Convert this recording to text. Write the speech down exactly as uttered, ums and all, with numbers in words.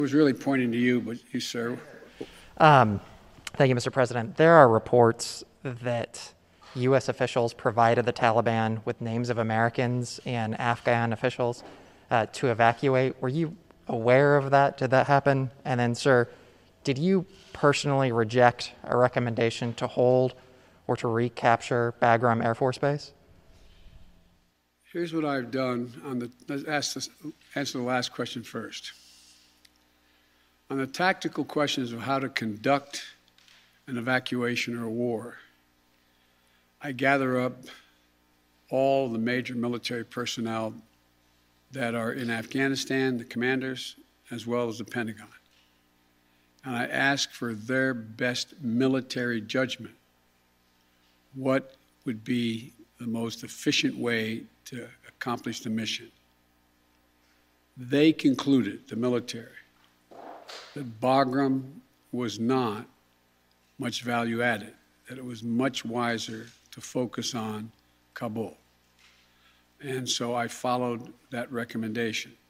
I was really pointing to you, but you, sir. Um, thank you, Mister President. There are reports that U S officials provided the Taliban with names of Americans and Afghan officials uh, to evacuate. Were you aware of that? Did that happen? And then, sir, did you personally reject a recommendation to hold or to recapture Bagram Air Force Base? Here's what I've done on the, let's ask this, answer the last question first. On the tactical questions of how to conduct an evacuation or a war, I gather up all the major military personnel that are in Afghanistan, the commanders, as well as the Pentagon. And I ask for their best military judgment. What would be the most efficient way to accomplish the mission? They concluded, the military, that Bagram was not much value added, that it was much wiser to focus on Kabul. And so I followed that recommendation.